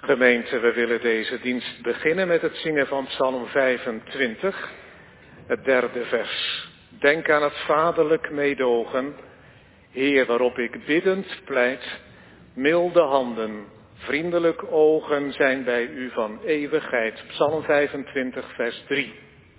Gemeente, we willen deze dienst beginnen met het zingen van Psalm 25, het 3e vers. Denk aan het vaderlijk meedogen, Heer, waarop ik biddend pleit. Milde handen, vriendelijk ogen zijn bij u van eeuwigheid. Psalm 25, vers 3.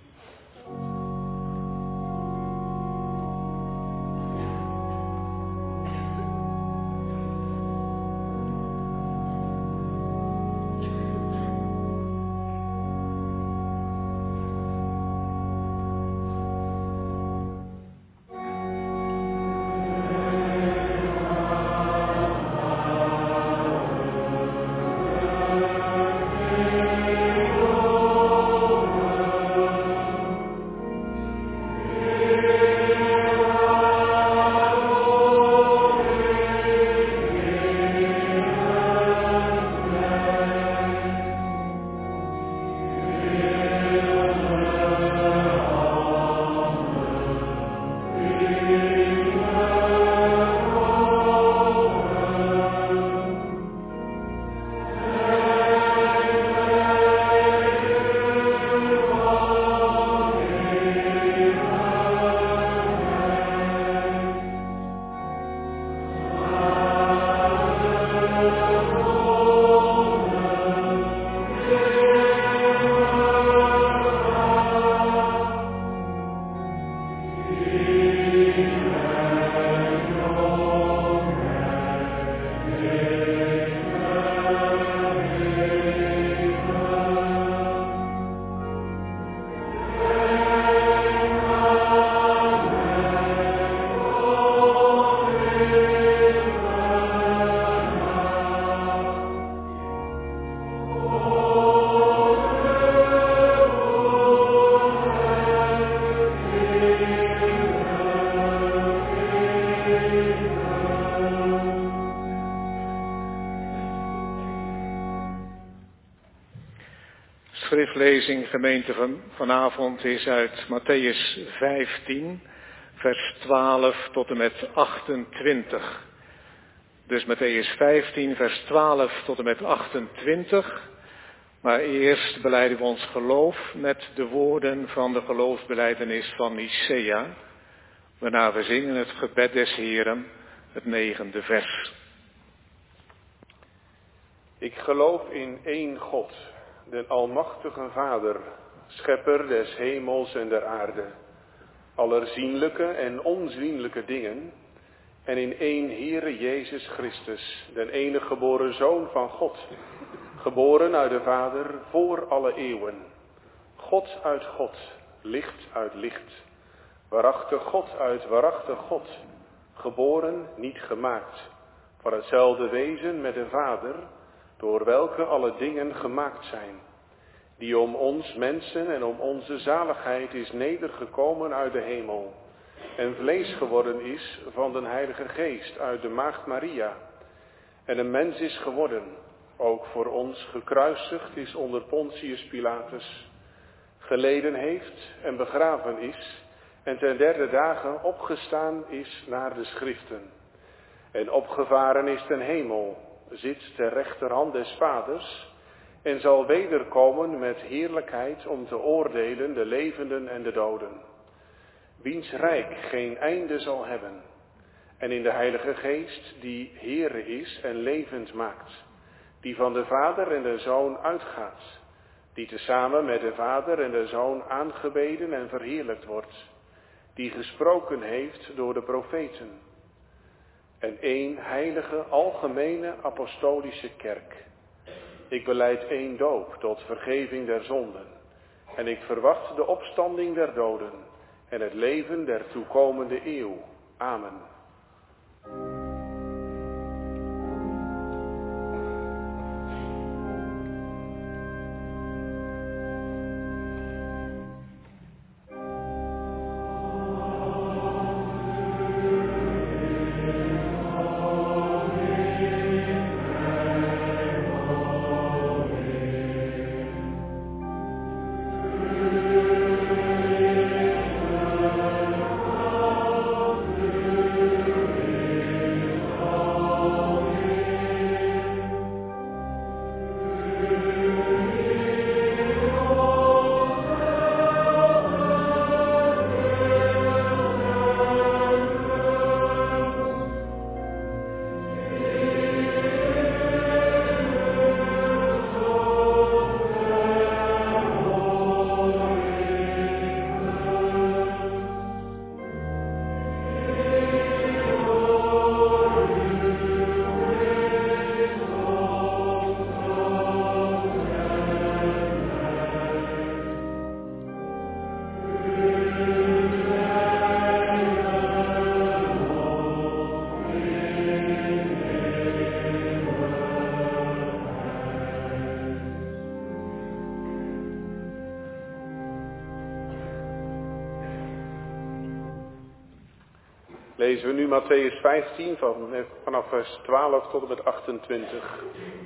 Schriftlezing, gemeente, van vanavond is uit Mattheüs 15, vers 12 tot en met 28. Dus Mattheüs 15, vers 12 tot en met 28. Maar eerst belijden we ons geloof met de woorden van de geloofsbelijdenis van Nicea, waarna we zingen het gebed des Heeren, het 9e vers. Ik geloof in één God, den almachtige Vader, schepper des hemels en der aarde, aller zienlijke en onzienlijke dingen, en in één Heere Jezus Christus, den enige geboren Zoon van God, geboren uit de Vader voor alle eeuwen, God uit God, licht uit licht, waarachtig God uit waarachtig God, geboren, niet gemaakt, van hetzelfde wezen met de Vader, door welke alle dingen gemaakt zijn, die om ons mensen en om onze zaligheid is nedergekomen uit de hemel, en vlees geworden is van den Heilige Geest uit de Maagd Maria, en een mens is geworden, ook voor ons gekruisigd is onder Pontius Pilatus, geleden heeft en begraven is, en ten 3e dagen opgestaan is naar de Schriften, en opgevaren is ten hemel, zit ter rechterhand des Vaders en zal wederkomen met heerlijkheid om te oordelen de levenden en de doden, wiens rijk geen einde zal hebben, en in de Heilige Geest die Heere is en levend maakt, die van de Vader en de Zoon uitgaat, die tezamen met de Vader en de Zoon aangebeden en verheerlijkt wordt, die gesproken heeft door de profeten, en één heilige, algemene, apostolische kerk. Ik belijd één doop tot vergeving der zonden. En ik verwacht de opstanding der doden en het leven der toekomende eeuw. Amen. lezen we nu Mattheüs 15 vanaf vers 12 tot en met 28.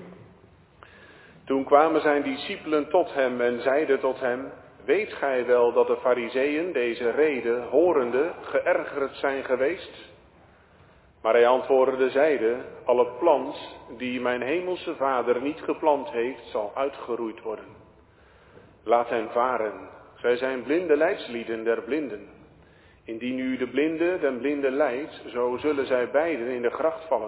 Toen kwamen zijn discipelen tot hem en zeiden tot hem: weet gij wel dat de Farizeeën deze rede horende geërgerd zijn geweest? Maar hij antwoordde zeide: alle plant die mijn hemelse Vader niet geplant heeft, zal uitgeroeid worden. Laat hen varen, zij zijn blinde leidslieden der blinden. Indien u de blinde den blinde leidt, zo zullen zij beiden in de gracht vallen.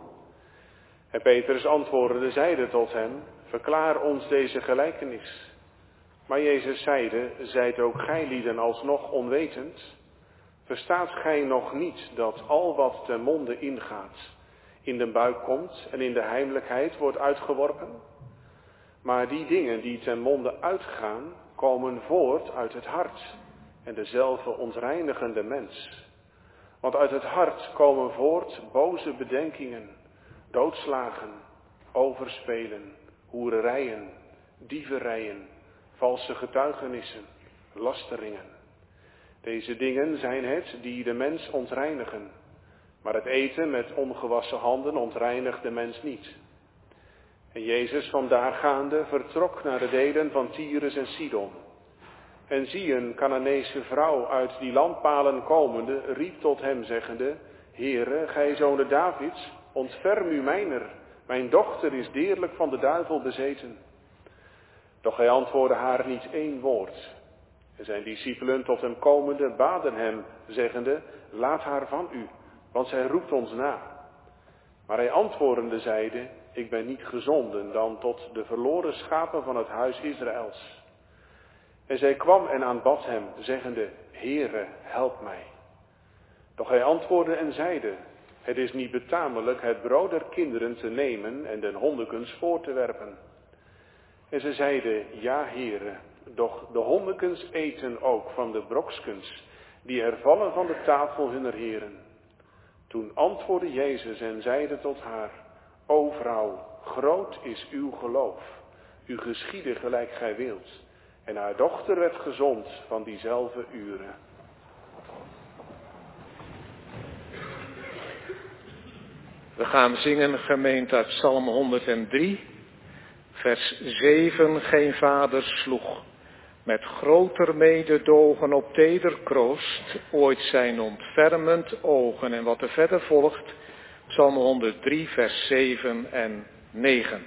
En Petrus antwoordde zeide tot hem: verklaar ons deze gelijkenis. Maar Jezus zeide: zijt ook gij lieden alsnog onwetend? Verstaat gij nog niet dat al wat ten monde ingaat, in de buik komt en in de heimelijkheid wordt uitgeworpen? Maar die dingen die ten monde uitgaan, komen voort uit het hart en dezelfde ontreinigen de mens. Want uit het hart komen voort boze bedenkingen, doodslagen, overspelen, hoererijen, dieverijen, valse getuigenissen, lasteringen. Deze dingen zijn het die de mens ontreinigen, maar het eten met ongewassen handen ontreinigt de mens niet. En Jezus vandaar gaande vertrok naar de delen van Tyrus en Sidon. En zie, een Cananeese vrouw uit die landpalen komende riep tot hem zeggende: Heere, gij zoon Davids, ontferm u mijner, mijn dochter is deerlijk van de duivel bezeten. Doch hij antwoordde haar niet één woord. En zijn discipelen tot hem komende baden hem, zeggende: laat haar van u, want zij roept ons na. Maar hij antwoordende zeide: ik ben niet gezonden dan tot de verloren schapen van het huis Israëls. En zij kwam en aanbad hem, zeggende: Heere, help mij. Doch hij antwoordde en zeide: het is niet betamelijk het brood der kinderen te nemen en den hondekens voor te werpen. En ze zeiden: ja, Heere, doch de hondekens eten ook van de brokskens, die er vallen van de tafel hunner heren. Toen antwoordde Jezus en zeide tot haar: o vrouw, groot is uw geloof, u geschiede gelijk gij wilt. En haar dochter werd gezond van diezelfde uren. We gaan zingen, gemeente, uit Psalm 103, vers 7. Geen vader sloeg met groter mededogen op teder kroost ooit zijn ontfermend ogen. En wat er verder volgt, Psalm 103, vers 7 en 9.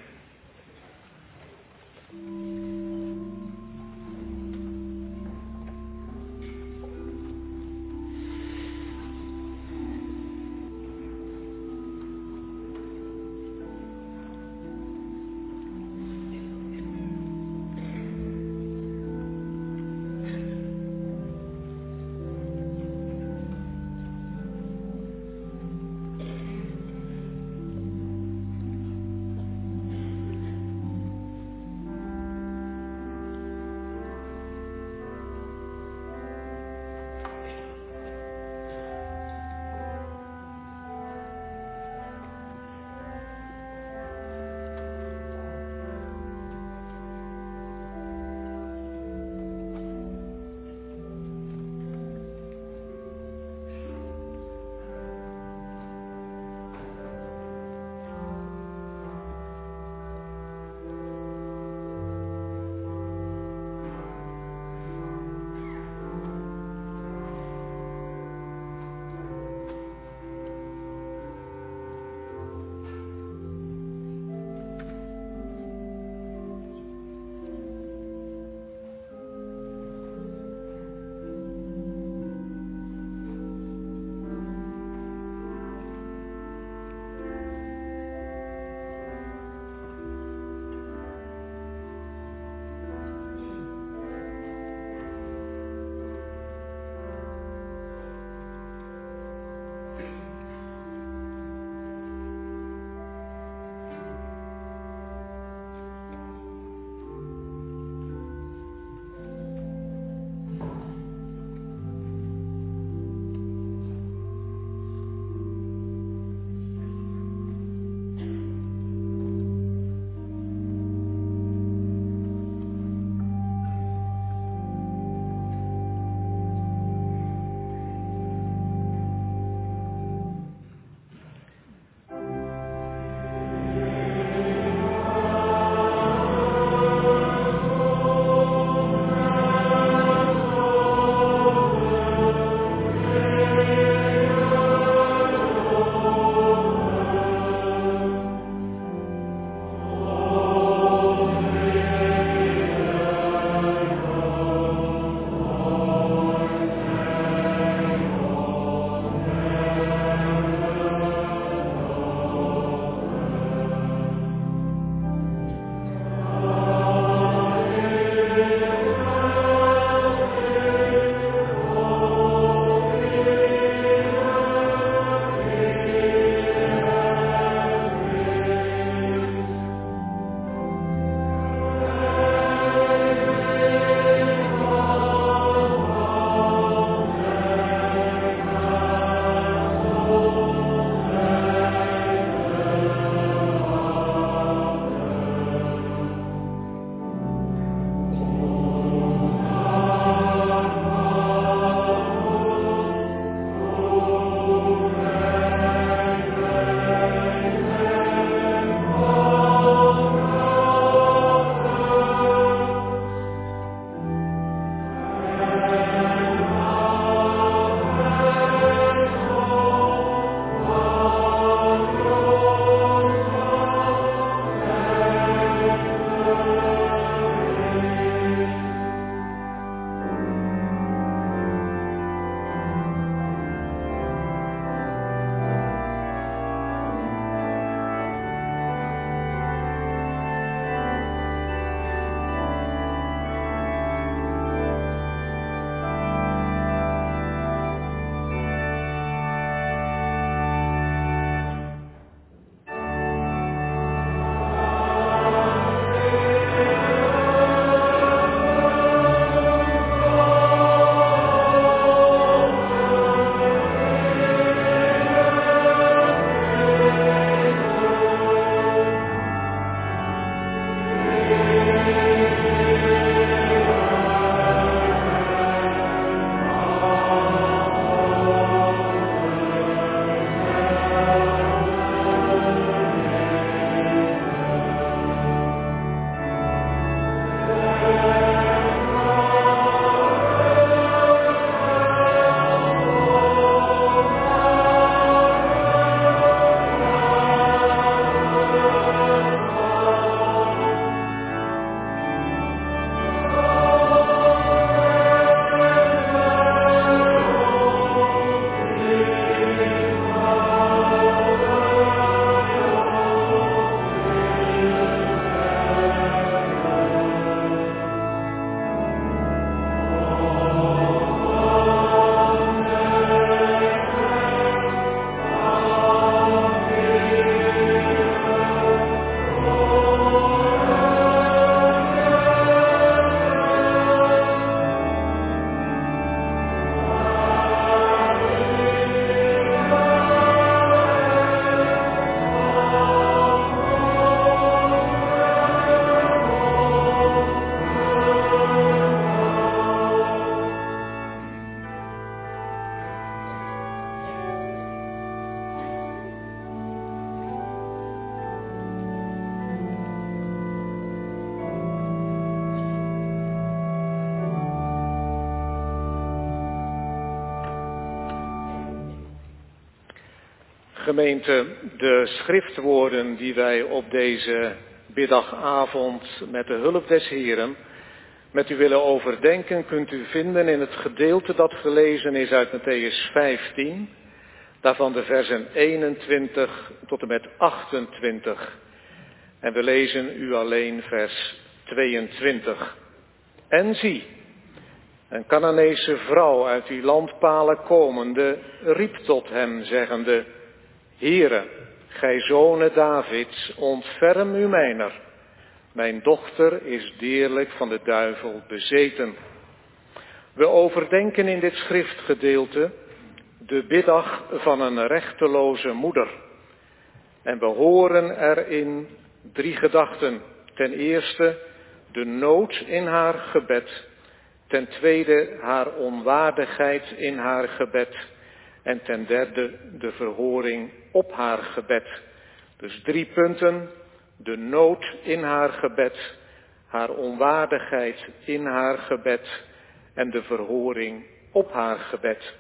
Gemeente, de schriftwoorden die wij op deze middagavond met de hulp des Heren met u willen overdenken, kunt u vinden in het gedeelte dat gelezen is uit Mattheüs 15, daarvan de versen 21 tot en met 28. En we lezen u alleen vers 22. En zie, een Canaanese vrouw uit die landpalen komende riep tot hem, zeggende: Heere, gij zone Davids, ontferm u mijner. Mijn dochter is deerlijk van de duivel bezeten. We overdenken in dit schriftgedeelte de biddag van een rechteloze moeder. En we horen erin 3 gedachten. Ten eerste de nood in haar gebed. Ten tweede haar onwaardigheid in haar gebed. En ten derde de verhoring op haar gebed. Dus 3 punten. De nood in haar gebed, haar onwaardigheid in haar gebed en de verhoring op haar gebed.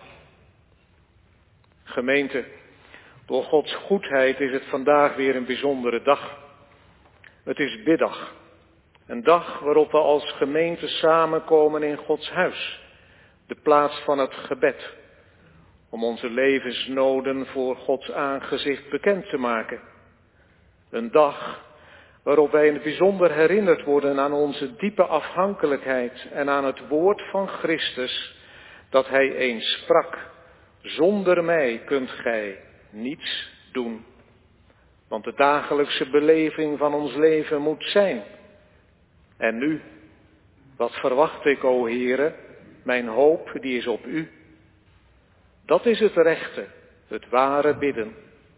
Gemeente, door Gods goedheid is het vandaag weer een bijzondere dag. Het is biddag, een dag waarop we als gemeente samenkomen in Gods huis, de plaats van het gebed, om onze levensnoden voor Gods aangezicht bekend te maken. Een dag waarop wij in het bijzonder herinnerd worden aan onze diepe afhankelijkheid en aan het woord van Christus, dat hij eens sprak: zonder mij kunt gij niets doen. Want de dagelijkse beleving van ons leven moet zijn. En nu, wat verwacht ik, o Heere? Mijn hoop die is op u. Dat is het rechte, het ware bidden.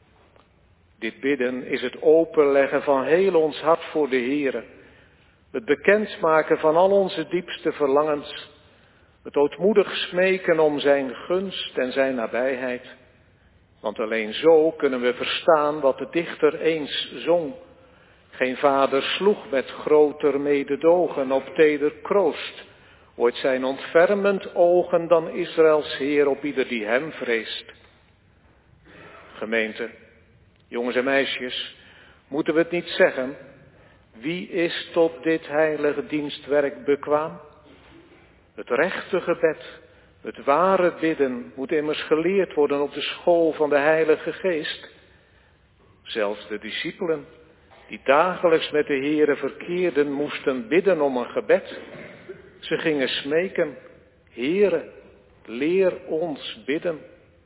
Dit bidden is het openleggen van heel ons hart voor de Heere. Het bekendmaken van al onze diepste verlangens. Het ootmoedig smeken om zijn gunst en zijn nabijheid. Want alleen zo kunnen we verstaan wat de dichter eens zong. Geen vader sloeg met groter mededogen op teder kroost. Ooit zijn ontfermend ogen dan Israëls Heer op ieder die hem vreest. Gemeente, jongens en meisjes, moeten we het niet zeggen? Wie is tot dit heilige dienstwerk bekwaam? Het rechte gebed, het ware bidden, moet immers geleerd worden op de school van de Heilige Geest. Zelfs de discipelen, die dagelijks met de Heere verkeerden, moesten bidden om een gebed. Ze gingen smeken: Heere, leer ons bidden.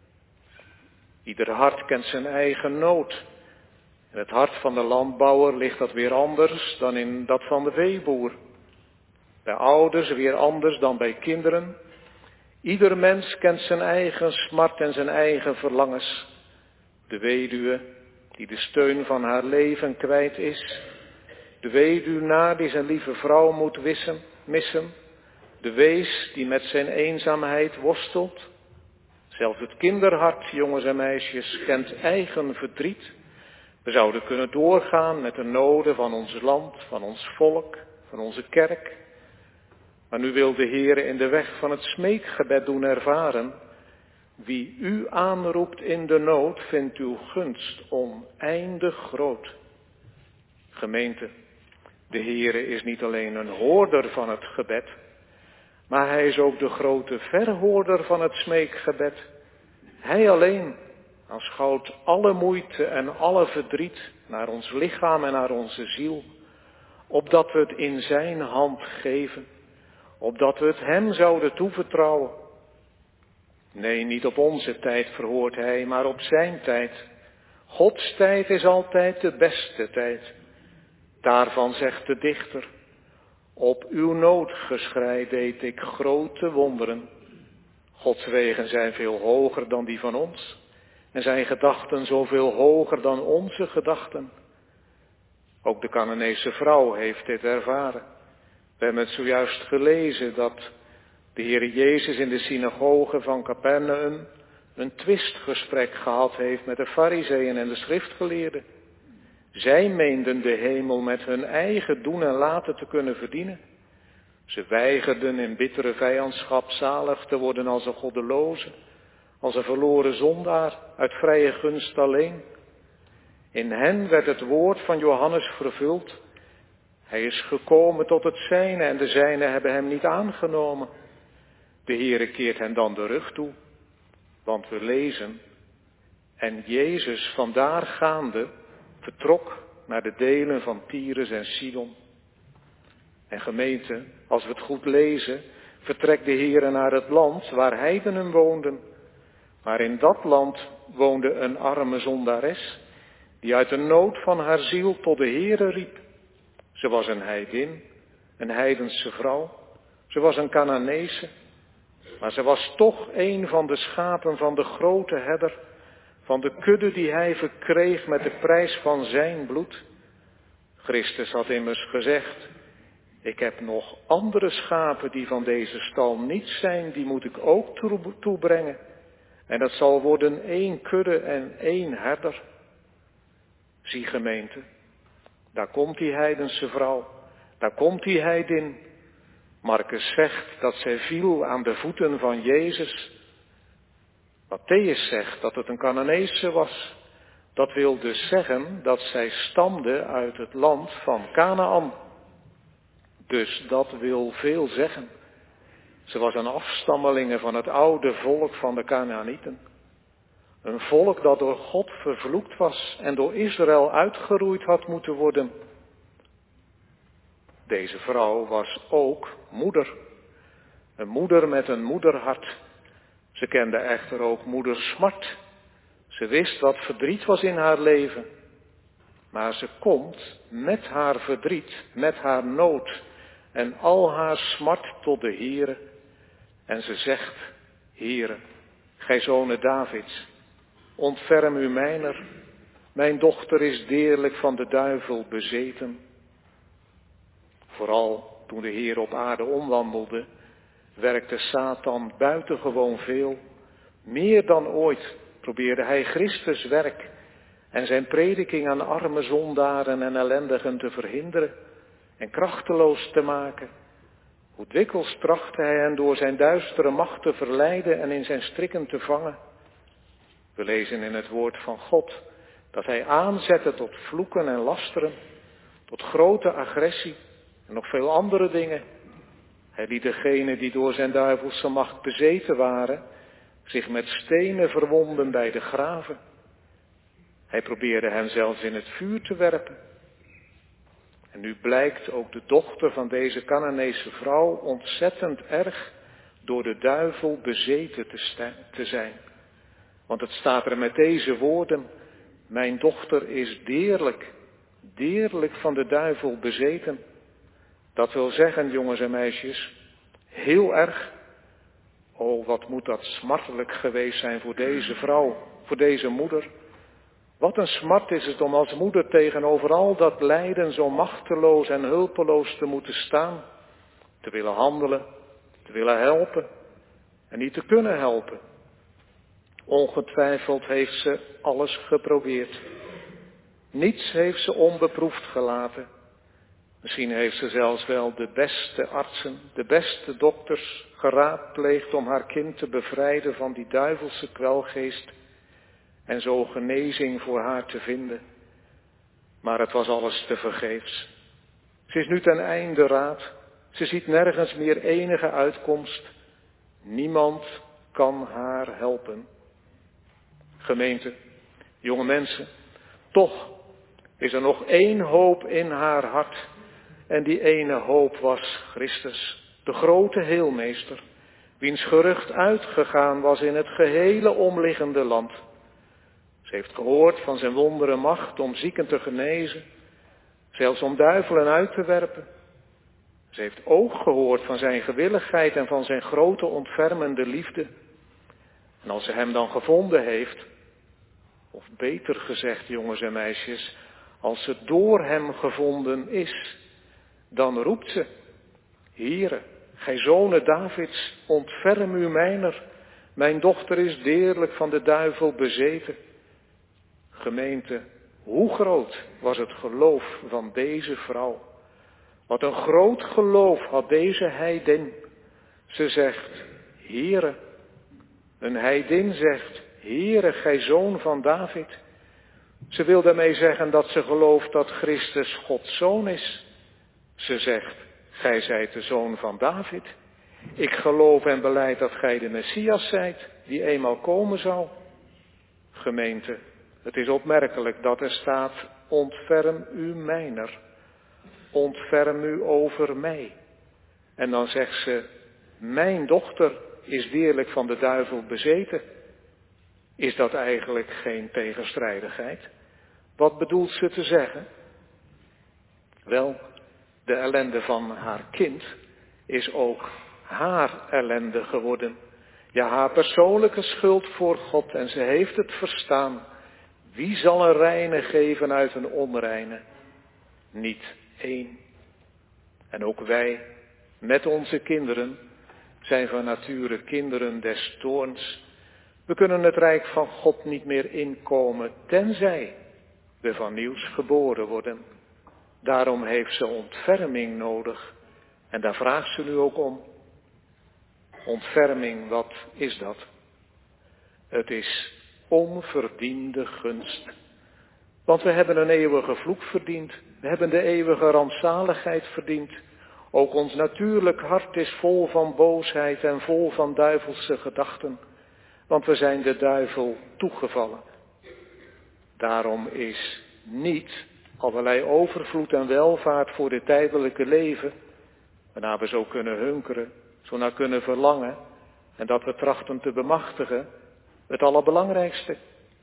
Ieder hart kent zijn eigen nood. In het hart van de landbouwer ligt dat weer anders dan in dat van de veeboer. Bij ouders weer anders dan bij kinderen. Ieder mens kent zijn eigen smart en zijn eigen verlangens. De weduwe die de steun van haar leven kwijt is. De weduwnaar die zijn lieve vrouw moet missen. De wees die met zijn eenzaamheid worstelt. Zelfs het kinderhart, jongens en meisjes, kent eigen verdriet. We zouden kunnen doorgaan met de noden van ons land, van ons volk, van onze kerk. Maar nu wil de Heere in de weg van het smeekgebed doen ervaren: wie u aanroept in de nood, vindt uw gunst oneindig groot. Gemeente, de Heere is niet alleen een hoorder van het gebed, maar hij is ook de grote verhoorder van het smeekgebed. Hij alleen aanschouwt alle moeite en alle verdriet naar ons lichaam en naar onze ziel, opdat we het in zijn hand geven, opdat we het hem zouden toevertrouwen. Nee, niet op onze tijd verhoort hij, maar op zijn tijd. Gods tijd is altijd de beste tijd. Daarvan zegt de dichter: op uw noodgeschrei deed ik grote wonderen. Gods wegen zijn veel hoger dan die van ons. En zijn gedachten zoveel hoger dan onze gedachten. Ook de Canaanese vrouw heeft dit ervaren. We hebben het zojuist gelezen dat de Heer Jezus in de synagoge van Capernaum een twistgesprek gehad heeft met de Farizeeën en de schriftgeleerden. Zij meenden de hemel met hun eigen doen en laten te kunnen verdienen. Ze weigerden in bittere vijandschap zalig te worden als een goddeloze, als een verloren zondaar uit vrije gunst alleen. In hen werd het woord van Johannes vervuld. Hij is gekomen tot het zijne en de zijnen hebben hem niet aangenomen. De Heere keert hen dan de rug toe, want we lezen: en Jezus vandaar gaande vertrok naar de delen van Tyrus en Sidon. En gemeente, als we het goed lezen, vertrekt de Heere naar het land waar heidenen woonden. Maar in dat land woonde een arme zondares, die uit de nood van haar ziel tot de Heere riep. Ze was een heidin, een heidense vrouw. Ze was een Cananeese, maar ze was toch een van de schapen van de grote herder, van de kudde die hij verkreeg met de prijs van zijn bloed. Christus had immers gezegd: ik heb nog andere schapen die van deze stal niet zijn, die moet ik ook toebrengen. En dat zal worden 1 kudde en 1 herder. Zie gemeente, daar komt die heidense vrouw, daar komt die heidin. Markus zegt dat zij viel aan de voeten van Jezus. Mattheüs zegt dat het een Cananeese was. Dat wil dus zeggen dat zij stamde uit het land van Kanaan. Dus dat wil veel zeggen. Ze was een afstammelinge van het oude volk van de Kanaanieten. Een volk dat door God vervloekt was en door Israël uitgeroeid had moeten worden. Deze vrouw was ook moeder. Een moeder met een moederhart. Ze kende echter ook moedersmart. Ze wist wat verdriet was in haar leven. Maar ze komt met haar verdriet, met haar nood en al haar smart tot de Heere. En ze zegt: Heere, gij zonen Davids, ontferm u mijner. Mijn dochter is deerlijk van de duivel bezeten. Vooral toen de Heer op aarde omwandelde, werkte Satan buitengewoon veel. Meer dan ooit probeerde hij Christus werk en zijn prediking aan arme zondaren en ellendigen te verhinderen en krachteloos te maken. Hoe dikwijls trachtte hij hen door zijn duistere macht te verleiden en in zijn strikken te vangen. We lezen in het woord van God dat hij aanzette tot vloeken en lasteren, tot grote agressie en nog veel andere dingen. Hij liet degenen die door zijn duivelse macht bezeten waren, zich met stenen verwonden bij de graven. Hij probeerde hen zelfs in het vuur te werpen. En nu blijkt ook de dochter van deze Cananeese vrouw ontzettend erg door de duivel bezeten te zijn. Want het staat er met deze woorden: mijn dochter is deerlijk van de duivel bezeten. Dat wil zeggen, jongens en meisjes, heel erg. Oh, wat moet dat smartelijk geweest zijn voor deze vrouw, voor deze moeder. Wat een smart is het om als moeder tegenover al dat lijden zo machteloos en hulpeloos te moeten staan. Te willen handelen, te willen helpen en niet te kunnen helpen. Ongetwijfeld heeft ze alles geprobeerd. Niets heeft ze onbeproefd gelaten. Misschien heeft ze zelfs wel de beste artsen, de beste dokters geraadpleegd om haar kind te bevrijden van die duivelse kwelgeest en zo genezing voor haar te vinden. Maar het was alles tevergeefs. Ze is nu ten einde raad. Ze ziet nergens meer enige uitkomst. Niemand kan haar helpen. Gemeente, jonge mensen, toch is er nog 1 hoop in haar hart. En die ene hoop was Christus, de grote heelmeester, wiens gerucht uitgegaan was in het gehele omliggende land. Ze heeft gehoord van zijn wondere macht om zieken te genezen, zelfs om duivelen uit te werpen. Ze heeft ook gehoord van zijn gewilligheid en van zijn grote ontfermende liefde. En als ze hem dan gevonden heeft, of beter gezegd, jongens en meisjes, als ze door hem gevonden is, dan roept ze: Heere, gij zonen Davids, ontferm u mijner. Mijn dochter is deerlijk van de duivel bezeten. Gemeente, hoe groot was het geloof van deze vrouw? Wat een groot geloof had deze heidin. Ze zegt: Heere, Een heidin zegt, Heere, gij zoon van David. Ze wil daarmee zeggen dat ze gelooft dat Christus Gods zoon is. Ze zegt, gij zijt de zoon van David. Ik geloof en belijd dat gij de Messias zijt, die eenmaal komen zou. Gemeente, het is opmerkelijk dat er staat, ontferm u mijner. Ontferm u over mij. En dan zegt ze, mijn dochter is deerlijk van de duivel bezeten. Is dat eigenlijk geen tegenstrijdigheid? Wat bedoelt ze te zeggen? Wel, de ellende van haar kind is ook haar ellende geworden. Ja, haar persoonlijke schuld voor God, en ze heeft het verstaan. Wie zal een reine geven uit een onreine? Niet één. En ook wij, met onze kinderen, zijn van nature kinderen des toorns. We kunnen het rijk van God niet meer inkomen, tenzij we van nieuws geboren worden. Daarom heeft ze ontferming nodig. En daar vraagt ze nu ook om. Ontferming, wat is dat? Het is onverdiende gunst. Want we hebben een eeuwige vloek verdiend. We hebben de eeuwige rampzaligheid verdiend. Ook ons natuurlijk hart is vol van boosheid en vol van duivelse gedachten. Want we zijn de duivel toegevallen. Daarom is niet allerlei overvloed en welvaart voor dit tijdelijke leven, waarna we zo kunnen hunkeren, zo naar kunnen verlangen en dat we trachten te bemachtigen, het allerbelangrijkste.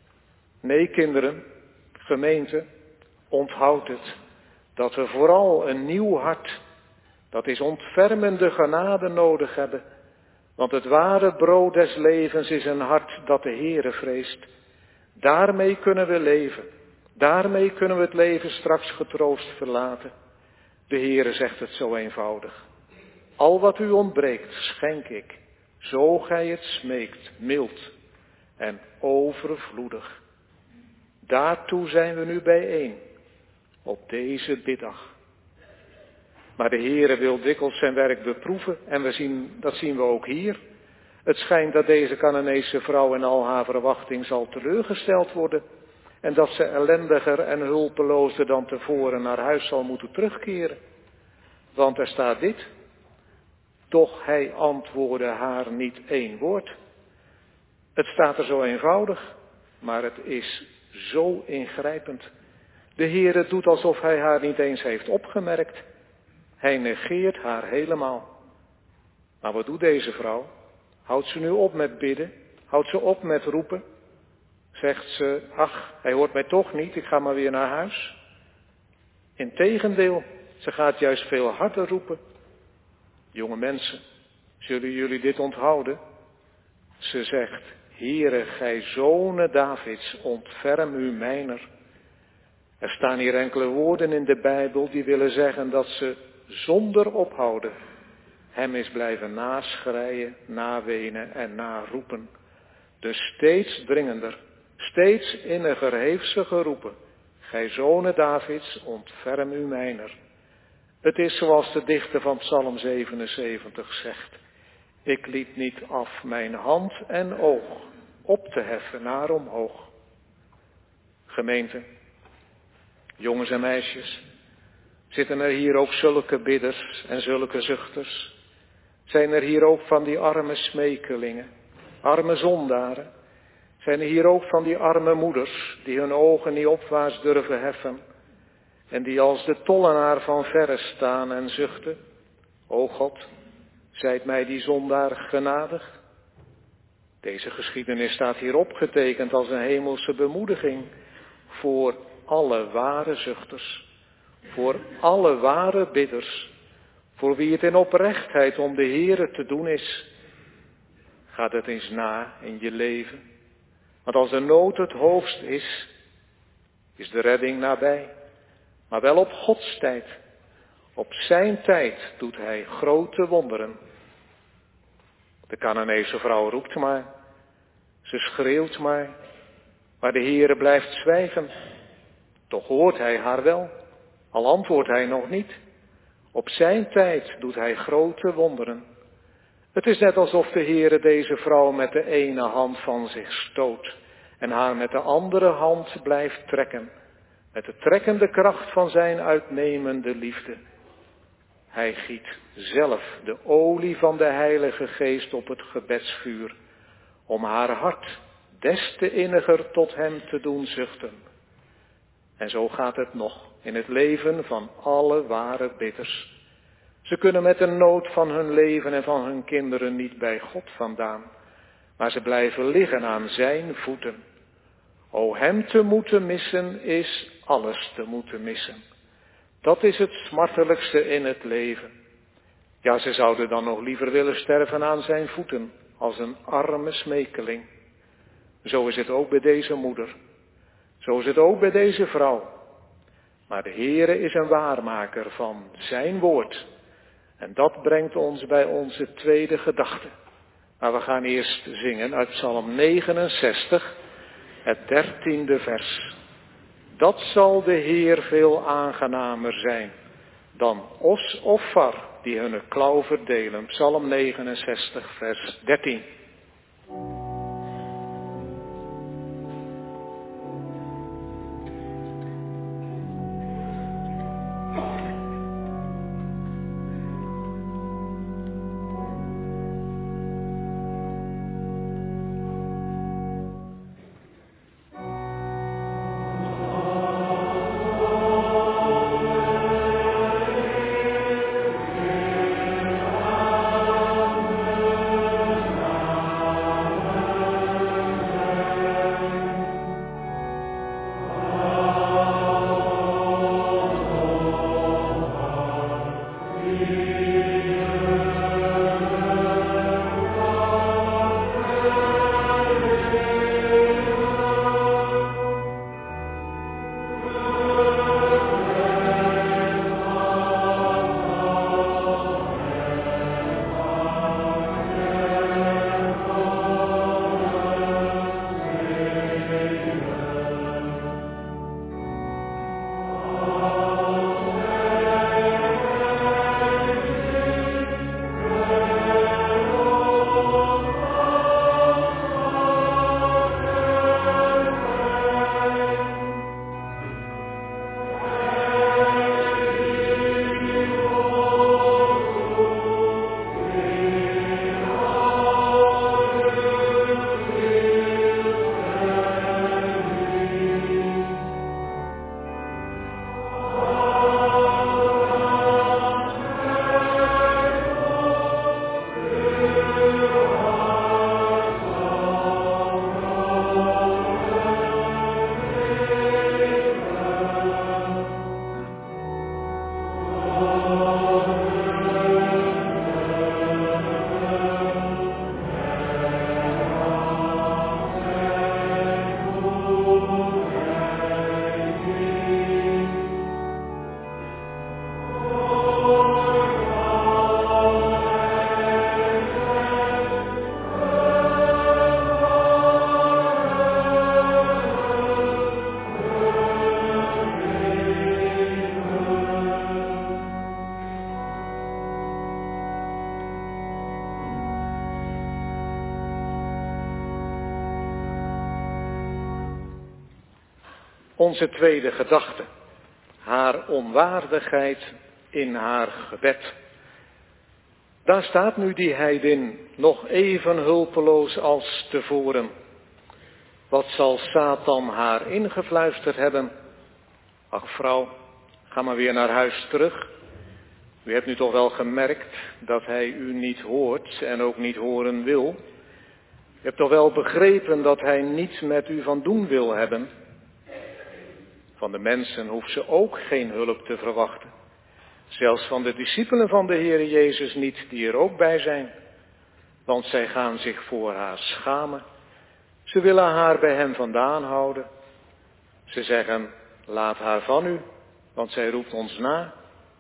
Nee, kinderen, gemeente, onthoud het, dat we vooral een nieuw hart, dat is ontfermende genade nodig hebben. Want het ware brood des levens is een hart dat de Heere vreest. Daarmee kunnen we leven. Daarmee kunnen we het leven straks getroost verlaten. De Heere zegt het zo eenvoudig. Al wat u ontbreekt, schenk ik, zo gij het smeekt, mild en overvloedig. Daartoe zijn we nu bijeen, op deze biddag. Maar de Heere wil dikwijls zijn werk beproeven en dat zien we ook hier. Het schijnt dat deze Canaanese vrouw in al haar verwachting zal teleurgesteld worden. En dat ze ellendiger en hulpelozer dan tevoren naar huis zal moeten terugkeren. Want er staat dit. Doch hij antwoordde haar niet één woord. Het staat er zo eenvoudig, maar het is zo ingrijpend. De Heere doet alsof hij haar niet eens heeft opgemerkt. Hij negeert haar helemaal. Maar wat doet deze vrouw? Houdt ze nu op met bidden? Houdt ze op met roepen? Zegt ze, ach, hij hoort mij toch niet, ik ga maar weer naar huis. Integendeel, ze gaat juist veel harder roepen. Jonge mensen, zullen jullie dit onthouden? Ze zegt, Heere, gij zonen Davids, ontferm u mijner. Er staan hier enkele woorden in de Bijbel die willen zeggen dat ze zonder ophouden hem is blijven naschreien, nawenen en naroepen. Dus steeds dringender, steeds inniger heeft ze geroepen. Gij zonen Davids, ontferm u mijner. Het is zoals de dichter van Psalm 77 zegt. Ik liet niet af mijn hand en oog op te heffen naar omhoog. Gemeente, jongens en meisjes, zitten er hier ook zulke bidders en zulke zuchters? Zijn er hier ook van die arme smekelingen, arme zondaren? Zijn er hier ook van die arme moeders die hun ogen niet opwaarts durven heffen en die als de tollenaar van verre staan en zuchten? O God, zijt mij die zondaar genadig? Deze geschiedenis staat hier opgetekend als een hemelse bemoediging voor alle ware zuchters, voor alle ware bidders, voor wie het in oprechtheid om de Heere te doen is. Ga het eens na in je leven. Want als de nood het hoogst is, is de redding nabij. Maar wel op Gods tijd. Op zijn tijd doet hij grote wonderen. De Canaanese vrouw roept maar. Ze schreeuwt maar. Maar de Heere blijft zwijgen. Toch hoort hij haar wel. Al antwoordt hij nog niet. Op zijn tijd doet hij grote wonderen. Het is net alsof de Heere deze vrouw met de ene hand van zich stoot en haar met de andere hand blijft trekken, met de trekkende kracht van zijn uitnemende liefde. Hij giet zelf de olie van de Heilige Geest op het gebedsvuur, om haar hart des te inniger tot hem te doen zuchten. En zo gaat het nog in het leven van alle ware bidders. Ze kunnen met de nood van hun leven en van hun kinderen niet bij God vandaan, maar ze blijven liggen aan zijn voeten. O, hem te moeten missen is alles te moeten missen. Dat is het smartelijkste in het leven. Ja, ze zouden dan nog liever willen sterven aan zijn voeten, als een arme smeekeling. Zo is het ook bij deze moeder. Zo is het ook bij deze vrouw. Maar de Heere is een waarmaker van zijn woord. En dat brengt ons bij onze tweede gedachte. Maar we gaan eerst zingen uit Psalm 69, het 13e vers. Dat zal de Heer veel aangenamer zijn dan os of var die hun klauw verdelen. Psalm 69, vers 13. Onze tweede gedachte, haar onwaardigheid in haar gebed. Daar staat nu die heidin nog even hulpeloos als tevoren. Wat zal Satan haar ingefluisterd hebben? Ach vrouw, ga maar weer naar huis terug. U hebt nu toch wel gemerkt dat hij u niet hoort en ook niet horen wil. U hebt toch wel begrepen dat hij niets met u van doen wil hebben. Van de mensen hoeft ze ook geen hulp te verwachten. Zelfs van de discipelen van de Heere Jezus niet, die er ook bij zijn. Want zij gaan zich voor haar schamen. Ze willen haar bij hem vandaan houden. Ze zeggen, laat haar van u, want zij roept ons na.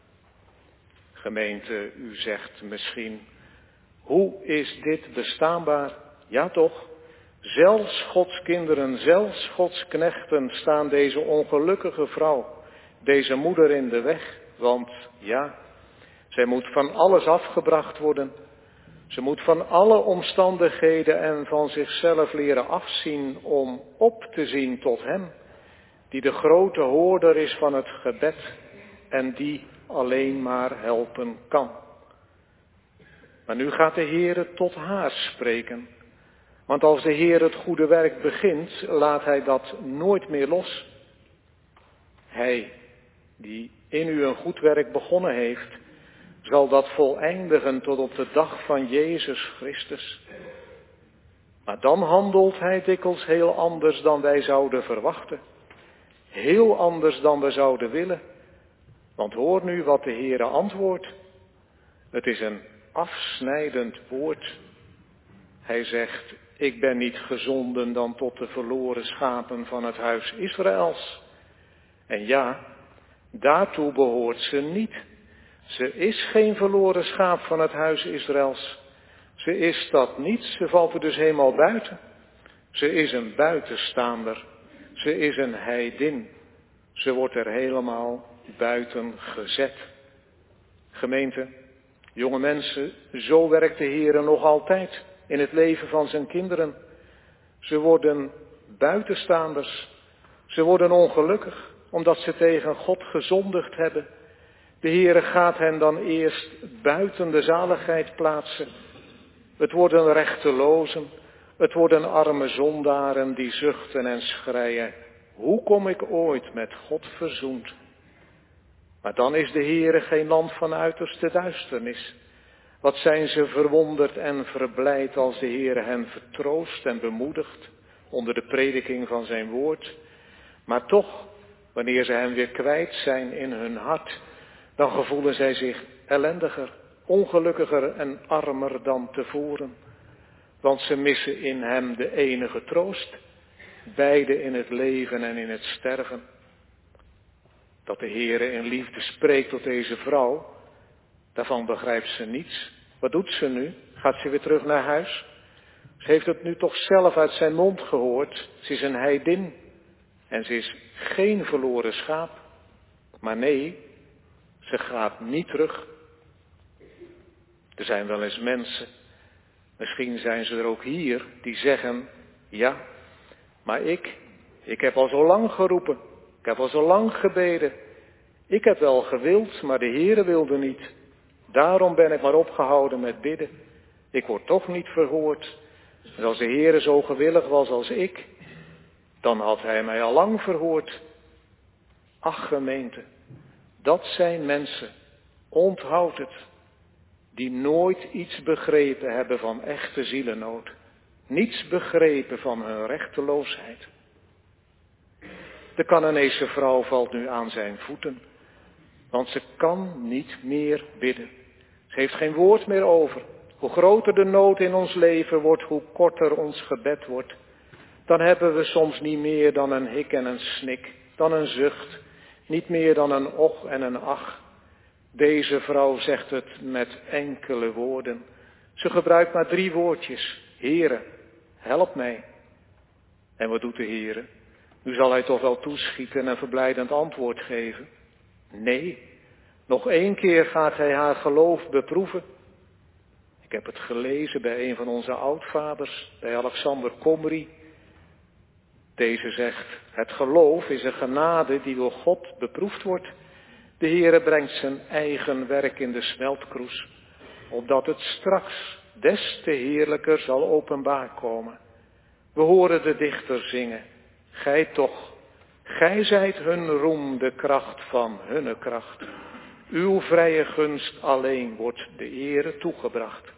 Gemeente, u zegt misschien, hoe is dit bestaanbaar? Ja toch, zelfs Gods kinderen, zelfs Gods knechten staan deze ongelukkige vrouw, deze moeder in de weg. Want ja, zij moet van alles afgebracht worden. Ze moet van alle omstandigheden en van zichzelf leren afzien om op te zien tot Hem, die de grote hoorder is van het gebed en die alleen maar helpen kan. Maar nu gaat de Heere tot haar spreken. Want als de Heer het goede werk begint, laat Hij dat nooit meer los. Hij, die in u een goed werk begonnen heeft, zal dat voleindigen tot op de dag van Jezus Christus. Maar dan handelt Hij dikwijls heel anders dan wij zouden verwachten. Heel anders dan we zouden willen. Want hoor nu wat de Heere antwoordt. Het is een afsnijdend woord. Hij zegt, ik ben niet gezonden dan tot de verloren schapen van het huis Israëls. En ja, daartoe behoort ze niet. Ze is geen verloren schaap van het huis Israëls. Ze is dat niet, ze valt er dus helemaal buiten. Ze is een buitenstaander. Ze is een heidin. Ze wordt er helemaal buiten gezet. Gemeente, jonge mensen, zo werkt de Heere nog altijd in het leven van zijn kinderen. Ze worden buitenstaanders. Ze worden ongelukkig, omdat ze tegen God gezondigd hebben. De Heere gaat hen dan eerst buiten de zaligheid plaatsen. Het worden rechtelozen, het worden arme zondaren die zuchten en schreien. Hoe kom ik ooit met God verzoend? Maar dan is de Heere geen land van uiterste duisternis. Wat zijn ze verwonderd en verblijd als de Heere hen vertroost en bemoedigt onder de prediking van zijn woord. Maar toch, wanneer ze hem weer kwijt zijn in hun hart, dan gevoelen zij zich ellendiger, ongelukkiger en armer dan tevoren. Want ze missen in hem de enige troost, beide in het leven en in het sterven. Dat de Heere in liefde spreekt tot deze vrouw, daarvan begrijpt ze niets. Wat doet ze nu? Gaat ze weer terug naar huis? Ze heeft het nu toch zelf uit zijn mond gehoord. Ze is een heidin en ze is geen verloren schaap. Maar nee, ze gaat niet terug. Er zijn wel eens mensen, misschien zijn ze er ook hier, die zeggen, ja, maar ik heb al zo lang geroepen, ik heb al zo lang gebeden. Ik heb wel gewild, maar de Heere wilde niet. Daarom ben ik maar opgehouden met bidden. Ik word toch niet verhoord. En als de Heere zo gewillig was als ik, dan had Hij mij al lang verhoord. Ach gemeente, dat zijn mensen, onthoud het, die nooit iets begrepen hebben van echte zielennood. Niets begrepen van hun rechteloosheid. De Canaanese vrouw valt nu aan zijn voeten, want ze kan niet meer bidden. Ze heeft geen woord meer over. Hoe groter de nood in ons leven wordt, hoe korter ons gebed wordt. Dan hebben we soms niet meer dan een hik en een snik, dan een zucht. Niet meer dan een och en een ach. Deze vrouw zegt het met enkele woorden. Ze gebruikt maar 3 woordjes. Heere, help mij. En wat doet de Heere? Nu zal Hij toch wel toeschieten en een verblijdend antwoord geven. Nee, nog 1 keer gaat Hij haar geloof beproeven. Ik heb het gelezen bij een van onze oudvaders, bij Alexander Komri. Deze zegt, het geloof is een genade die door God beproefd wordt. De Heere brengt zijn eigen werk in de smeltkroes, opdat het straks des te heerlijker zal openbaar komen. We horen de dichter zingen, gij toch, gij zijt hun roem de kracht van hunne kracht. Uw vrije gunst alleen wordt de Heere toegebracht.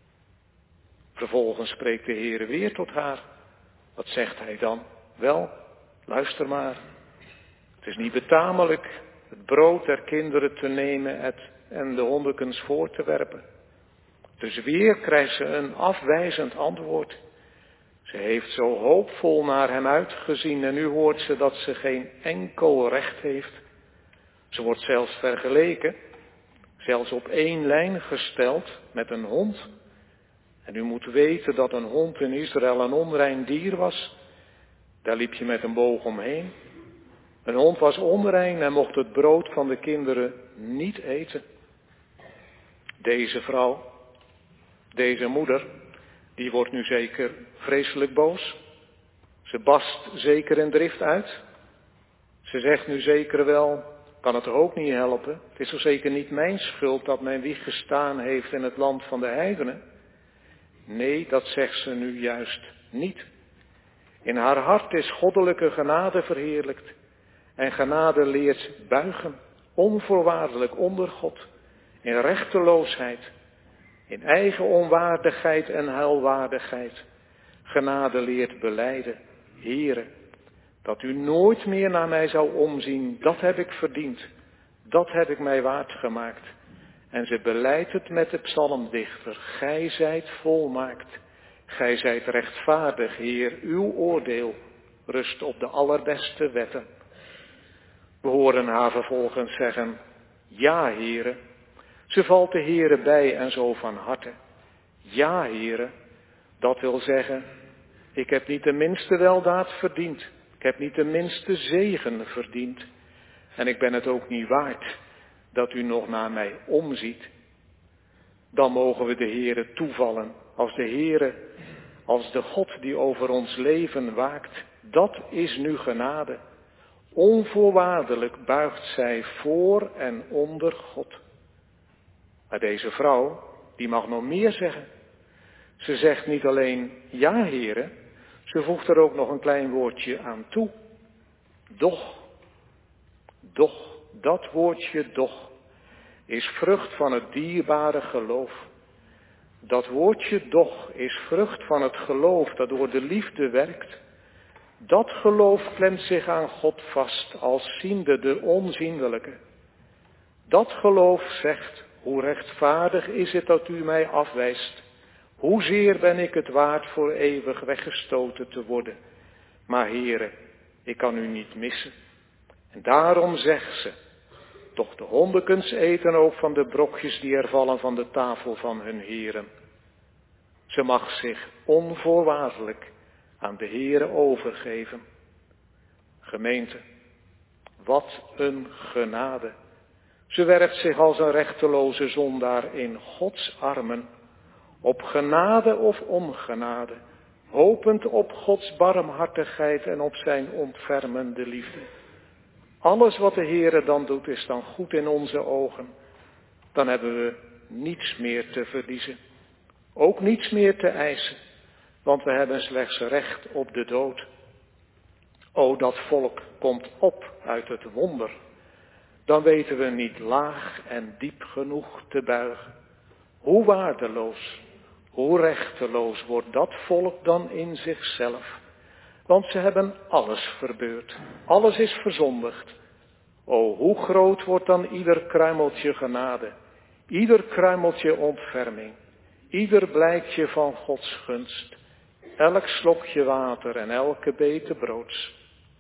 Vervolgens spreekt de Heere weer tot haar. Wat zegt Hij dan? Wel, luister maar. Het is niet betamelijk het brood der kinderen te nemen en de hondekens voor te werpen. Dus weer krijgt ze een afwijzend antwoord. Ze heeft zo hoopvol naar hem uitgezien en nu hoort ze dat ze geen enkel recht heeft. Ze wordt zelfs vergeleken, zelfs op 1 lijn gesteld met een hond. En u moet weten dat een hond in Israël een onrein dier was. Daar liep je met een boog omheen. Een hond was onrein en mocht het brood van de kinderen niet eten. Deze vrouw, Deze moeder, die wordt nu zeker vreselijk boos. Ze barst zeker in drift uit. Ze zegt nu zeker wel, kan het er ook niet helpen. Het is toch zeker niet mijn schuld dat mijn wieg gestaan heeft in het land van de heidenen. Nee, dat zegt ze nu juist niet. In haar hart is goddelijke genade verheerlijkt. En genade leert buigen, onvoorwaardelijk onder God, in rechteloosheid, in eigen onwaardigheid en huilwaardigheid. Genade leert belijden, Heere, dat u nooit meer naar mij zou omzien, dat heb ik verdiend, dat heb ik mij waard gemaakt. En ze belijdt het met de psalmdichter, gij zijt volmaakt, gij zijt rechtvaardig, Heer, uw oordeel rust op de allerbeste wetten. We horen haar vervolgens zeggen, ja, Heere. Ze valt de Heere bij en zo van harte. Ja, Heere, dat wil zeggen, ik heb niet de minste weldaad verdiend. Ik heb niet de minste zegen verdiend. En ik ben het ook niet waard dat u nog naar mij omziet. Dan mogen we de Heere toevallen als de Heere, als de God die over ons leven waakt. Dat is nu genade. Onvoorwaardelijk buigt zij voor en onder God. Maar deze vrouw, die mag nog meer zeggen. Ze zegt niet alleen, ja, Heere, ze voegt er ook nog een klein woordje aan toe. Doch, dat woordje doch, is vrucht van het dierbare geloof. Dat woordje doch is vrucht van het geloof dat door de liefde werkt. Dat geloof klemt zich aan God vast als ziende de onzienlijke. Dat geloof zegt, hoe rechtvaardig is het dat u mij afwijst. Hoezeer ben ik het waard voor eeuwig weggestoten te worden. Maar Heere, ik kan u niet missen. En daarom zegt ze, toch de hondekens eten ook van de brokjes die er vallen van de tafel van hun heren. Ze mag zich onvoorwaardelijk aan de Heere overgeven. Gemeente, wat een genade. Ze werpt zich als een rechteloze zondaar in Gods armen, op genade of ongenade, hopend op Gods barmhartigheid en op zijn ontfermende liefde. Alles wat de Heere dan doet is dan goed in onze ogen. Dan hebben we niets meer te verliezen, ook niets meer te eisen, want we hebben slechts recht op de dood. O, dat volk komt op uit het wonder. Dan weten we niet laag en diep genoeg te buigen. Hoe waardeloos, hoe rechteloos wordt dat volk dan in zichzelf. Want ze hebben alles verbeurd. Alles is verzondigd. O, hoe groot wordt dan ieder kruimeltje genade. Ieder kruimeltje ontferming. Ieder blijkje van Gods gunst. Elk slokje water en elke bete broods.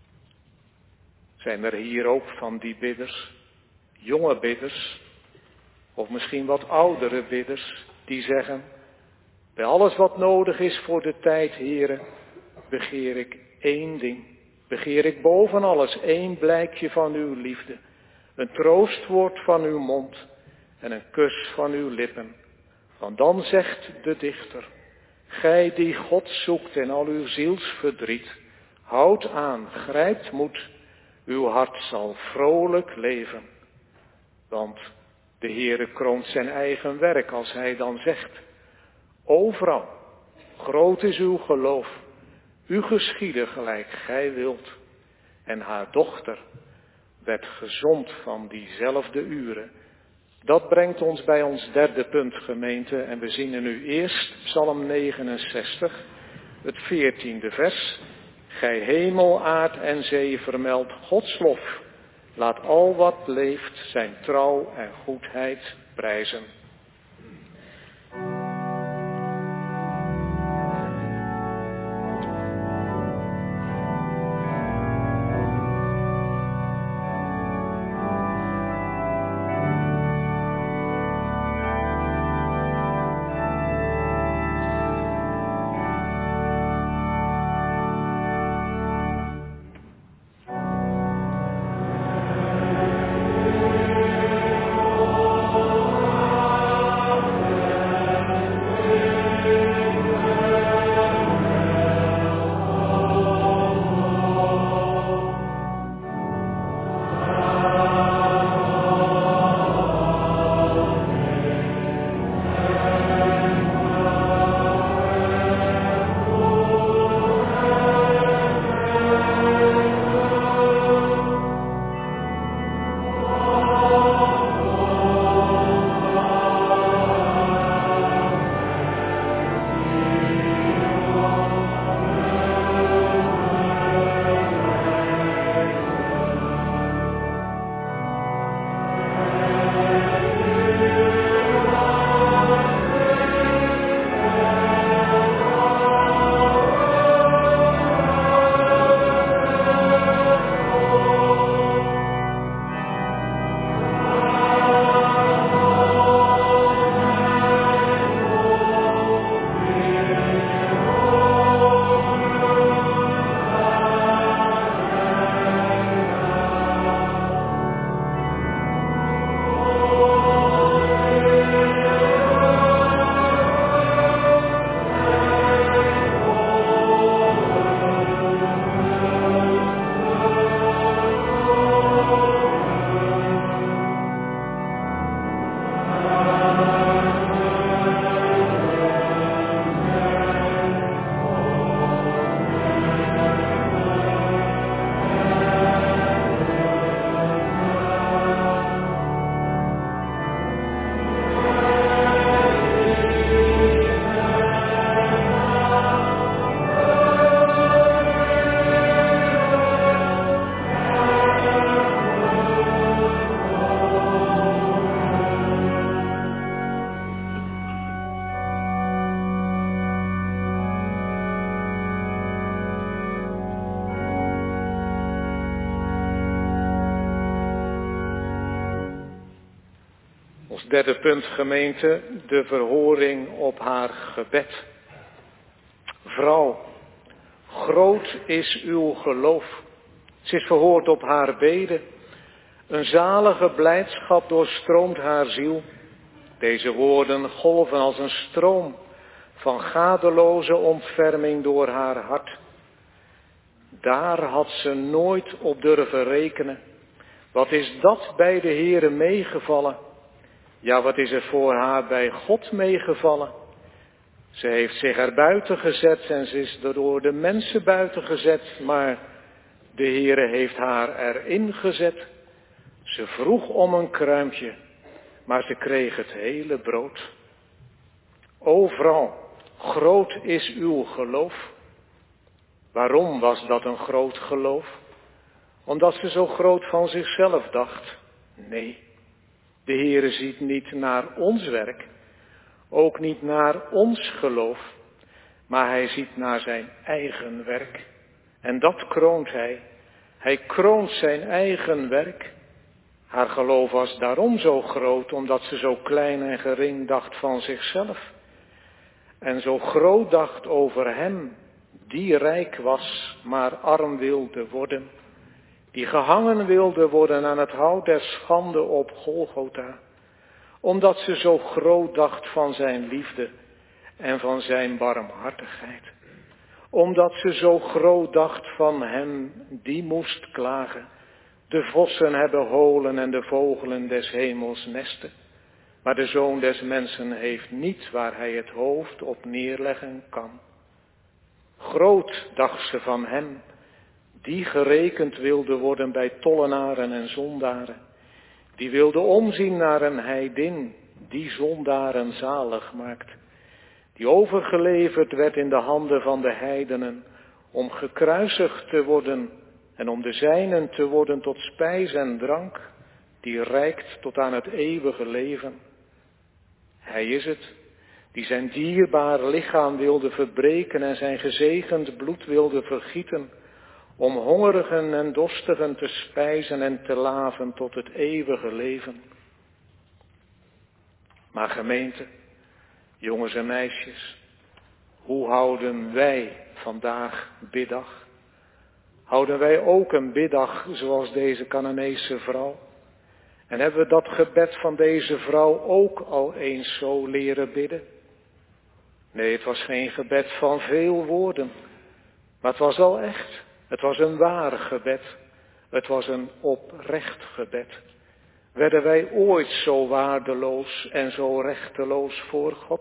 Zijn er hier ook van die bidders, jonge bidders, of misschien wat oudere bidders, die zeggen, bij alles wat nodig is voor de tijd, Heere, begeer ik één ding. Begeer ik boven alles één blijkje van uw liefde, een troostwoord van uw mond en een kus van uw lippen. Want dan zegt de dichter, gij die God zoekt in al uw zielsverdriet, houd aan, grijpt moed, uw hart zal vrolijk leven. Want de Heere kroont zijn eigen werk als hij dan zegt, o vrouw, groot is uw geloof, u geschiedde gelijk gij wilt. En haar dochter werd gezond van diezelfde uren. Dat brengt ons bij ons derde punt, gemeente, en we zingen nu eerst Psalm 69, het 14e vers. Gij hemel, aard en zee vermeldt Gods lof. Laat al wat leeft zijn trouw en goedheid prijzen. Ons derde punt, gemeente, de verhoring op haar gebed. Vrouw, groot is uw geloof. Ze is verhoord op haar bede. Een zalige blijdschap doorstroomt haar ziel. Deze woorden golven als een stroom van gadeloze ontferming door haar hart. Daar had ze nooit op durven rekenen. Wat is dat bij de Heere meegevallen? Ja, wat is er voor haar bij God meegevallen? Ze heeft zich er buiten gezet en ze is door de mensen buiten gezet, maar de Heere heeft haar erin gezet. Ze vroeg om een kruimpje, maar ze kreeg het hele brood. O vrouw, groot is uw geloof. Waarom was dat een groot geloof? Omdat ze zo groot van zichzelf dacht? Nee, de Heere ziet niet naar ons werk, ook niet naar ons geloof, maar hij ziet naar zijn eigen werk. En dat kroont hij. Hij kroont zijn eigen werk. Haar geloof was daarom zo groot, omdat ze zo klein en gering dacht van zichzelf. En zo groot dacht over hem, die rijk was, maar arm wilde worden. Die gehangen wilde worden aan het hout der schande op Golgotha. Omdat ze zo groot dacht van zijn liefde en van zijn barmhartigheid. Omdat ze zo groot dacht van hem, die moest klagen. De vossen hebben holen en de vogelen des hemels nesten. Maar de Zoon des mensen heeft niet waar hij het hoofd op neerleggen kan. Groot dacht ze van hem, die gerekend wilde worden bij tollenaren en zondaren. Die wilde omzien naar een heidin, die zondaren zalig maakt. Die overgeleverd werd in de handen van de heidenen, om gekruisigd te worden en om de zijnen te worden tot spijs en drank, die reikt tot aan het eeuwige leven. Hij is het, die zijn dierbaar lichaam wilde verbreken en zijn gezegend bloed wilde vergieten, om hongerigen en dorstigen te spijzen en te laven tot het eeuwige leven. Maar gemeente, jongens en meisjes, hoe houden wij vandaag biddag? Houden wij ook een biddag zoals deze Canaanese vrouw? En hebben we dat gebed van deze vrouw ook al eens zo leren bidden? Nee, het was geen gebed van veel woorden, maar het was al echt. Het was een waar gebed. Het was een oprecht gebed. Werden wij ooit zo waardeloos en zo rechteloos voor God?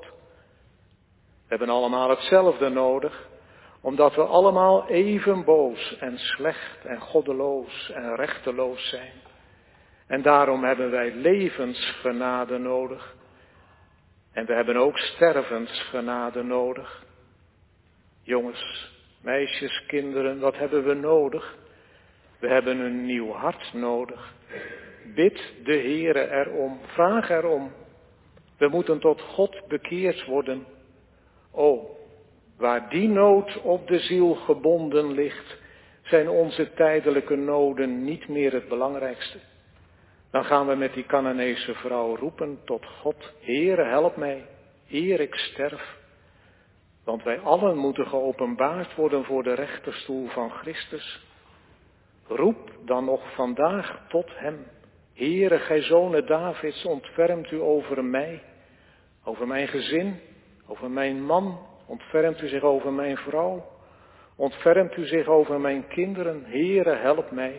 We hebben allemaal hetzelfde nodig, omdat we allemaal even boos en slecht en goddeloos en rechteloos zijn. En daarom hebben wij levensgenade nodig. En we hebben ook stervensgenade nodig. Jongens, meisjes, kinderen, wat hebben we nodig? We hebben een nieuw hart nodig. Bid de Heere erom, vraag erom. We moeten tot God bekeerd worden. O, waar die nood op de ziel gebonden ligt, zijn onze tijdelijke noden niet meer het belangrijkste. Dan gaan we met die Canaanese vrouw roepen tot God: Heere, help mij, eer ik sterf. Want wij allen moeten geopenbaard worden voor de rechterstoel van Christus. Roep dan nog vandaag tot hem: Heere, gij zonen Davids, ontfermt u over mij, over mijn gezin, over mijn man, ontfermt u zich over mijn vrouw, ontfermt u zich over mijn kinderen, Heere, help mij.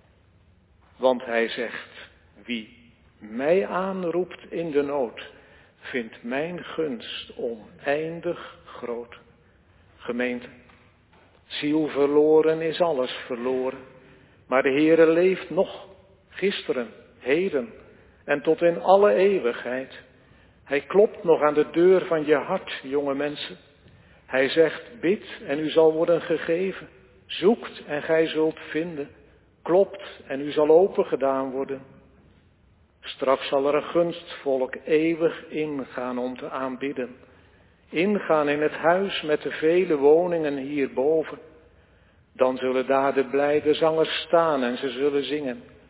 Want hij zegt: wie mij aanroept in de nood, vindt mijn gunst oneindig groot. Gemeente, ziel verloren is alles verloren, maar de Heere leeft nog, gisteren, heden en tot in alle eeuwigheid. Hij klopt nog aan de deur van je hart, jonge mensen. Hij zegt: bid en u zal worden gegeven, zoekt en gij zult vinden, klopt en u zal opengedaan worden. Straks zal er een gunstvolk eeuwig ingaan om te aanbidden. Ingaan in het huis met de vele woningen hierboven. Dan zullen daar de blijde zangers staan en ze zullen zingen.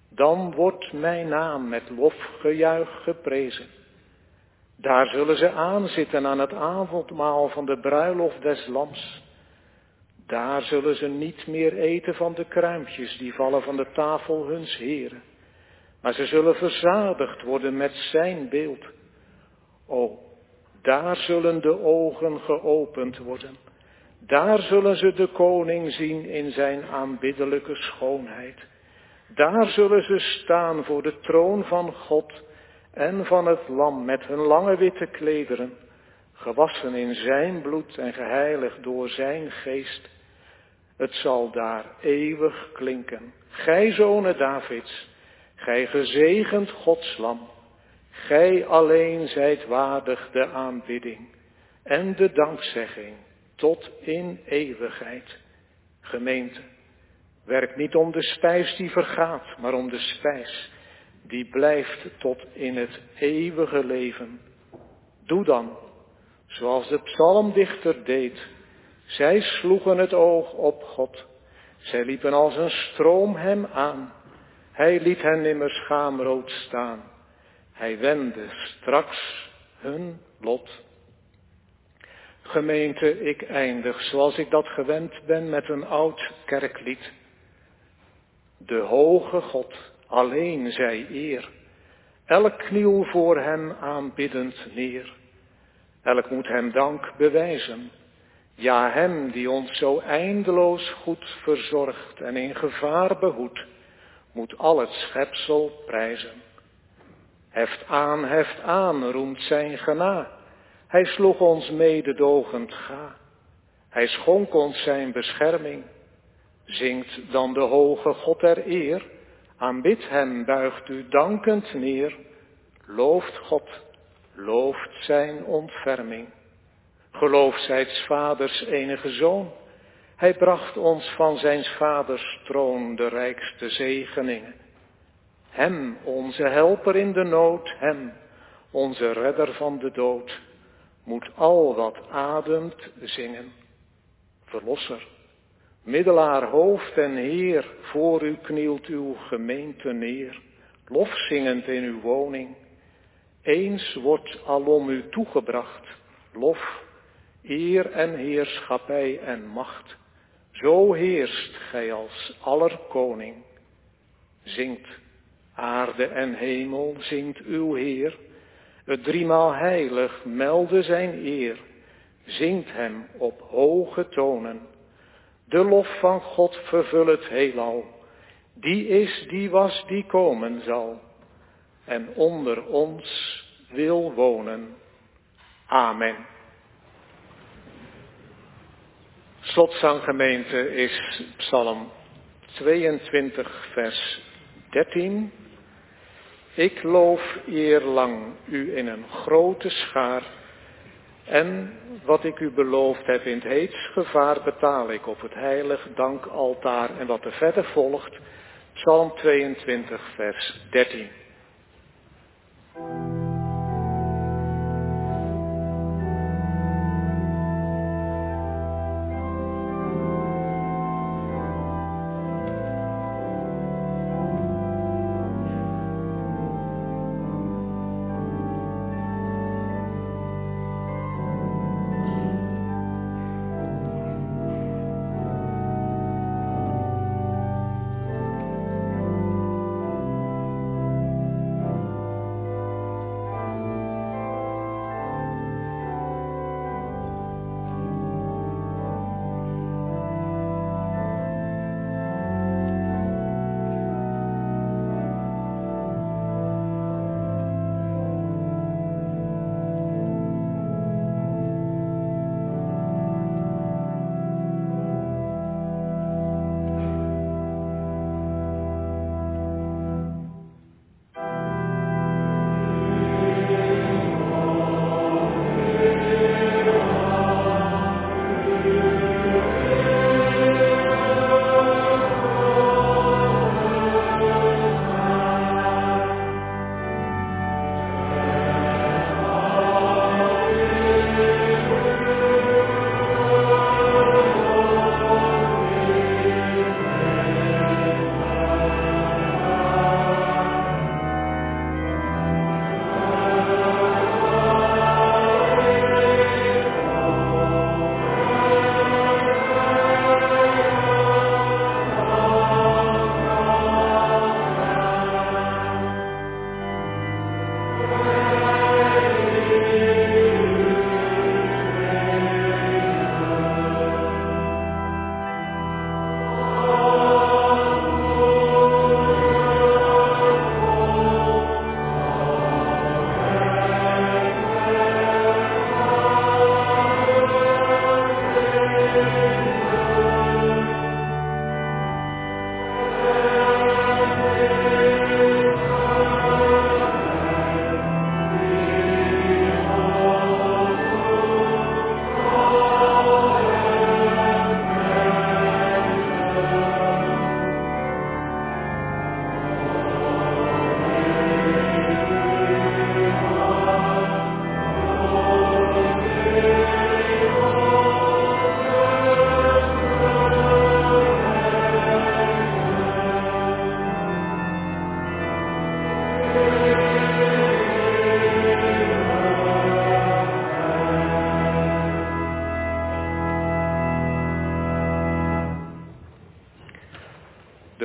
Dan wordt mijn naam met lofgejuich geprezen. Daar zullen ze aanzitten aan het avondmaal van de bruiloft des Lams. Daar zullen ze niet meer eten van de kruimpjes die vallen van de tafel huns heren. Maar ze zullen verzadigd worden met zijn beeld. O, daar zullen de ogen geopend worden. Daar zullen ze de koning zien in zijn aanbiddelijke schoonheid. Daar zullen ze staan voor de troon van God en van het lam met hun lange witte klederen, gewassen in zijn bloed en geheiligd door zijn geest. Het zal daar eeuwig klinken. Gij zonen Davids, gij gezegend Gods lam, gij alleen zijt waardig de aanbidding en de dankzegging tot in eeuwigheid. Gemeente, werk niet om de spijs die vergaat, maar om de spijs die blijft tot in het eeuwige leven. Doe dan, zoals de psalmdichter deed. Zij sloegen het oog op God. Zij liepen als een stroom hem aan. Hij liet hen nimmer schaamrood staan. Hij wendde straks hun lot. Gemeente, ik eindig zoals ik dat gewend ben met een oud kerklied. De hoge God, alleen zij eer. Elk kniel voor hem aanbiddend neer. Elk moet hem dank bewijzen. Ja, hem die ons zo eindeloos goed verzorgt en in gevaar behoedt, moet al het schepsel prijzen. Heft aan, roemt zijn gena. Hij sloeg ons mededogend ga. Hij schonk ons zijn bescherming. Zingt dan de hoge God ter eer. Aanbidt hem, buigt u dankend neer. Looft God, looft zijn ontferming. Gelooft zijns vaders enige zoon. Hij bracht ons van zijns vaders troon de rijkste zegeningen. Hem, onze helper in de nood, hem, onze redder van de dood, moet al wat ademt zingen. Verlosser, middelaar, hoofd en heer, voor u knielt uw gemeente neer, lofzingend in uw woning. Eens wordt alom u toegebracht, lof, eer en heerschappij en macht. Zo heerst gij als allerkoning. Zingt, aarde en hemel, zingt uw Heer. Het driemaal heilig melde zijn eer. Zingt hem op hoge tonen. De lof van God vervul het heelal. Die is, die was, die komen zal. En onder ons wil wonen. Amen. Slotzanggemeente is Psalm 22 vers 13. Ik loof eerlang u in een grote schaar. En wat ik u beloofd heb in het heetsgevaar betaal ik op het heilig dankaltaar. En wat er verder volgt, Psalm 22 vers 13.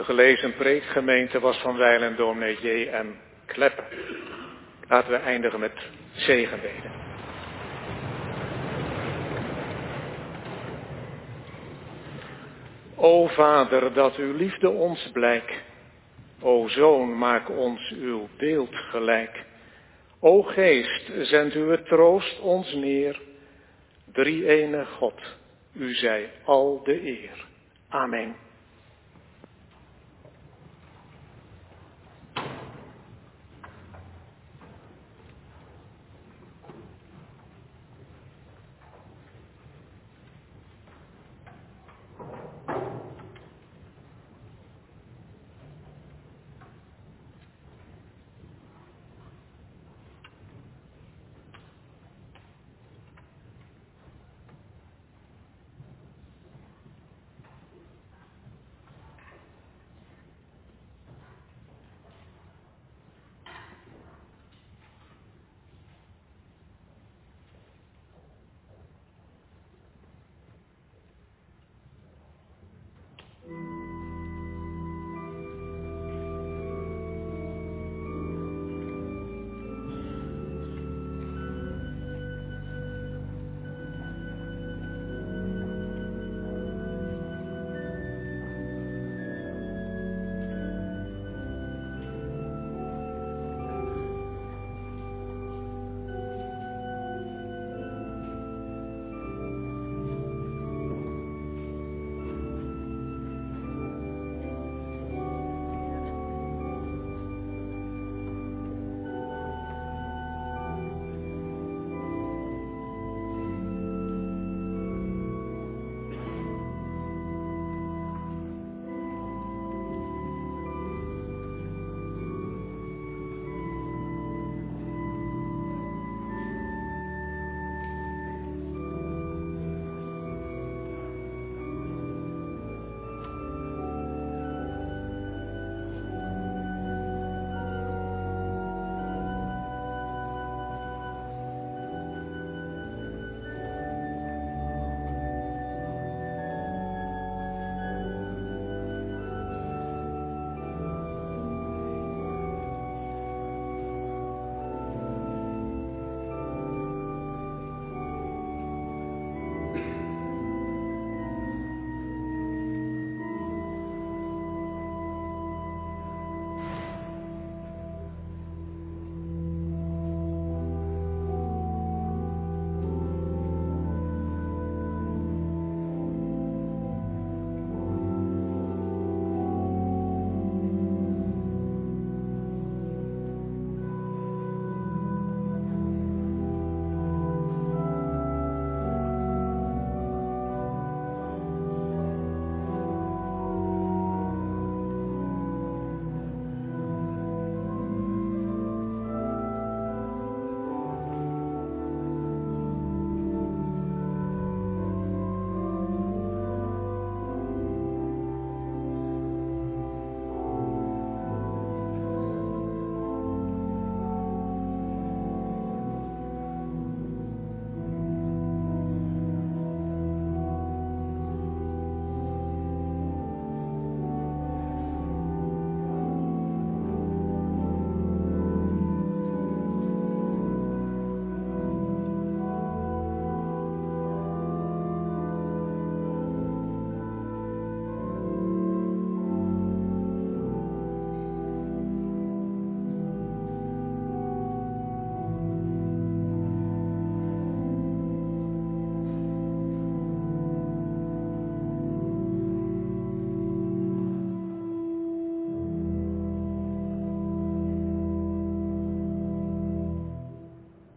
gelezen preekgemeente was van wijlen dominee J.M. Kleppen. Laten we eindigen met zegenbeden. O Vader, dat uw liefde ons blijk. O Zoon, maak ons uw beeld gelijk. O Geest, zend uw troost ons neer. Drie-ene God, u zij al de eer. Amen.